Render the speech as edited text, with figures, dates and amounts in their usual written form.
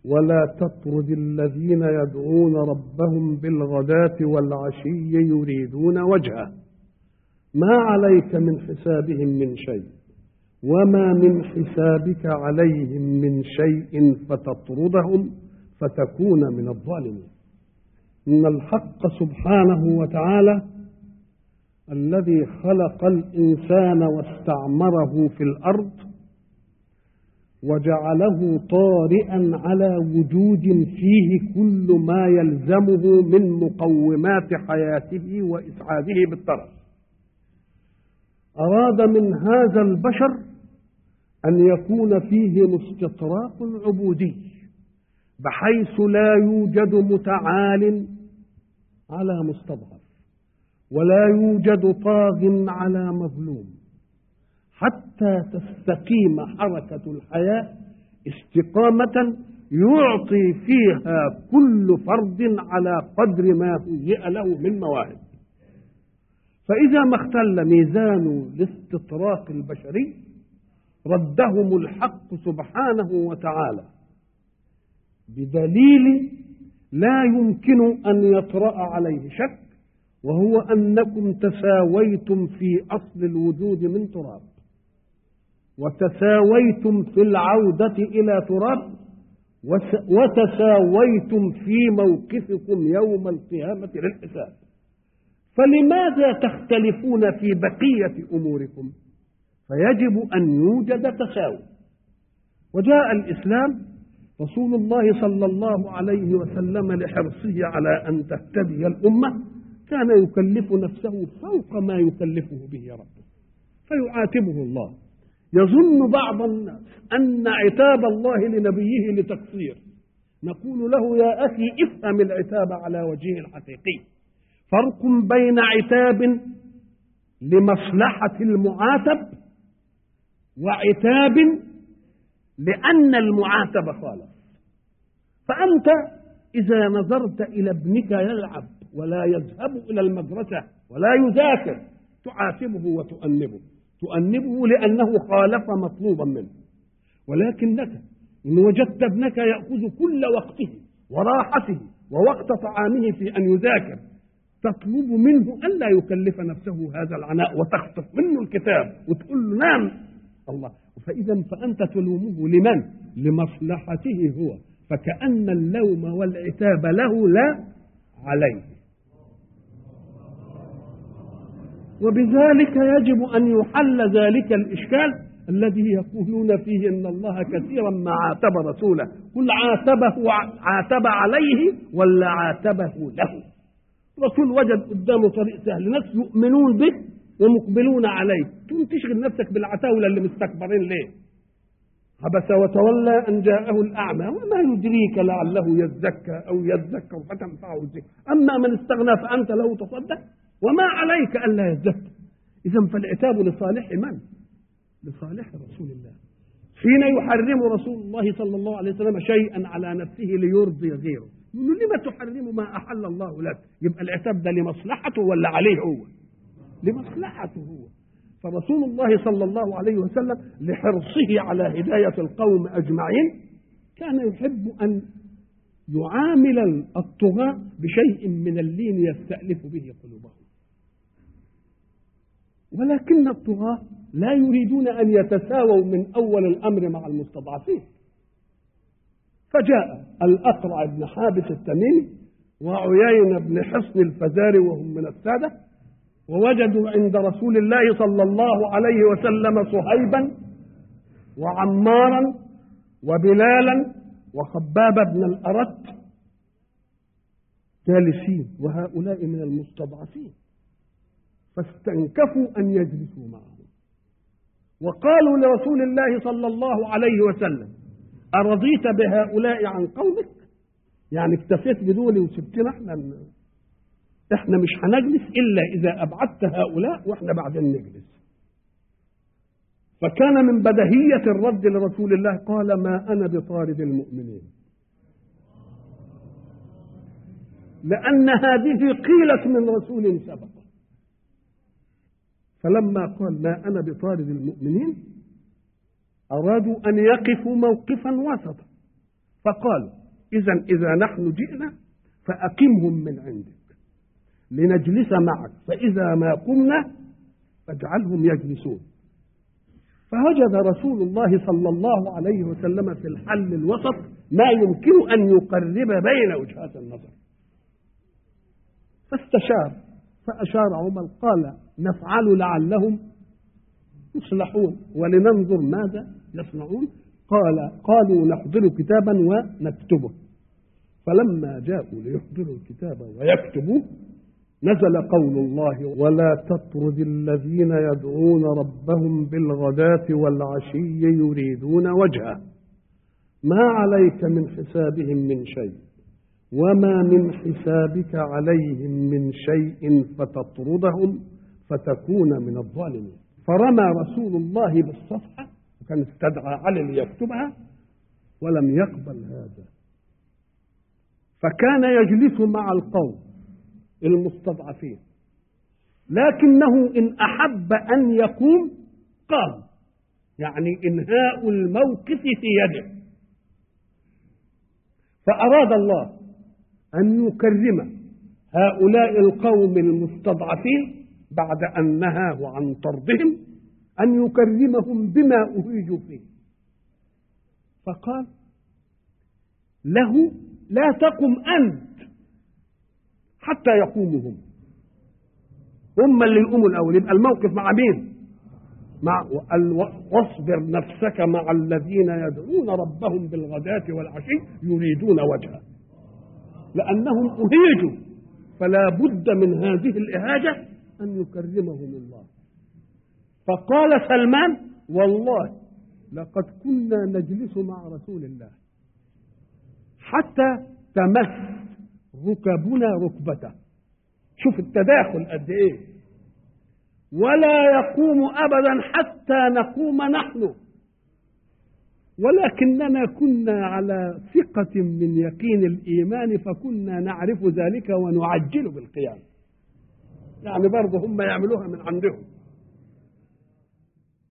ولا تطرد الذين يدعون ربهم بالغداة والعشي يريدون وجهه ما عليك من حسابهم من شيء وما من حسابك عليهم من شيء فتطردهم فتكون من الظالمين. إن الحق سبحانه وتعالى الذي خلق الإنسان واستعمره في الأرض وجعله طارئا على وجود فيه كل ما يلزمه من مقومات حياته وإسعاده بالطرف، أراد من هذا البشر أن يكون فيه استطراق عبودي بحيث لا يوجد متعال على مستضعف ولا يوجد طاغ على مظلوم، حتى تستقيم حركة الحياة استقامة يعطي فيها كل فرد على قدر ما هيئ له من مواهب. فإذا ما اختل ميزان الاستطراق البشري ردهم الحق سبحانه وتعالى بدليل لا يمكن أن يطرأ عليه شك، وهو أنكم تساويتم في أصل الوجود من تراب وتساويتم في العودة إلى تراب وتساويتم في موقفكم يوم القيامة للحساب، فلماذا تختلفون في بقية أموركم؟ فيجب أن يوجد تساوي. وجاء الإسلام رسول الله صلى الله عليه وسلم لحرصه على أن تهتدي الأمة كان يكلف نفسه فوق ما يكلفه به ربه فيعاتبه الله. يظن بعض الناس أن عتاب الله لنبيه لتقصير، نقول له يا أخي افهم العتاب على وجهه الحقيقي، فرق بين عتاب لمصلحة المعاتب وعتاب لأن المعاتب خالف. فأنت إذا نظرت إلى ابنك يلعب ولا يذهب إلى المدرسة ولا يذاكر تعاتبه تؤنبه لأنه خالف مطلوبا منه، ولكنك إن وجدت ابنك يأخذ كل وقته وراحته ووقت طعامه في أن يذاكر تطلب منه أن لا يكلف نفسه هذا العناء وتخطف منه الكتاب وتقول له نام الله، فأنت تلومه لمن؟ لمصلحته هو، فكأن اللوم والعتاب له لا عليه. وبذلك يجب أن يحل ذلك الإشكال الذي يقولون فيه إن الله كثيرا ما عاتب رسوله، قل عاتب عليه ولا عاتبه له؟ رسول وجد قدامه طريق سهل، ناس يؤمنون به ومقبلون عليه، تقوم تشغل نفسك بالعتاولة اللي مستكبرين ليه؟ عبس وتولى أن جاءه الأعمى وما يدريك لعله يزكى أو يذكر فتنفعه الذكر، أما من استغنى فأنت له تصدق وما عليك ألا يزكى. إذن فالعتاب لصالح من؟ لصالح رسول الله. حين يحرم رسول الله صلى الله عليه وسلم شيئا على نفسه ليرضي غيره، يقول لما تحرم ما أحل الله لك؟ يبقى العتاب ده لمصلحته ولا عليه هو؟ لمصلحته هو. فرسول الله صلى الله عليه وسلم لحرصه على هداية القوم أجمعين كان يحب أن يعامل الطغاة بشيء من اللين يستألف به قلوبهم، ولكن الطغاة لا يريدون أن يتساووا من أول الأمر مع المستضعفين. فجاء الأقرع بن حابس التميمي وعيين بن حصن الفزاري وهم من السادة، ووجدوا عند رسول الله صلى الله عليه وسلم صهيبا وعمارا وبلالا وخباب بن الأرت جالسين، وهؤلاء من المستضعفين، فاستنكفوا أن يجلسوا معهم وقالوا لرسول الله صلى الله عليه وسلم أرضيت بهؤلاء عن قومك؟ يعني اكتفيت بدول وسبتنا احنا مش هنجلس إلا إذا أبعدت هؤلاء واحنا بعدين نجلس. فكان من بدهية الرد لرسول الله قال ما أنا بطارد المؤمنين، لأن هذه قيلت من رسول سبق. فلما قال ما أنا بطارد المؤمنين أرادوا أن يقفوا موقفا وسطا، فقالوا إذا نحن جئنا فأقمهم من عندك لنجلس معك، فإذا ما قمنا فاجعلهم يجلسون. فوجد رسول الله صلى الله عليه وسلم في الحل الوسط ما يمكن أن يقرب بين وجهات النظر، فاستشار فأشار عمر قال نفعل لعلهم يصلحون ولننظر ماذا يصنعون. قالوا نحضر كتابا ونكتبه. فلما جاءوا ليحضروا الكتاب ويكتبوه نزل قول الله ولا تطرد الذين يدعون ربهم بالغداة والعشي يريدون وجهه ما عليك من حسابهم من شيء وما من حسابك عليهم من شيء فتطردهم فتكون من الظالمين. فرمى رسول الله بالصفحة وكان استدعى علي ليكتبها ولم يقبل هذا، فكان يجلس مع القوم المستضعفين، لكنه إن أحب أن يقوم قام، يعني إنهاء الموقف في يده. فأراد الله أن يكرم هؤلاء القوم المستضعفين بعد أن نهاه عن طردهم، أن يكرمهم بما أهيجوا فيه. فقال له لا تقم أنت حتى يقوموا هم اللي يقوموا الأول. يبقى الموقف مع مين؟ مع واصبر نفسك مع الذين يدعون ربهم بالغداة والعشي يريدون وجهه، لأنهم أهيجوا فلا بد من هذه الإهاجة أن يكرمهم الله. فقال سلمان والله لقد كنا نجلس مع رسول الله حتى تمس ركبنا ركبته، شوف التداخل قد ايه، ولا يقوم ابدا حتى نقوم نحن، ولكننا كنا على ثقة من يقين الإيمان فكنا نعرف ذلك ونعجل بالقيام. يعني برضه هم يعملوها من عندهم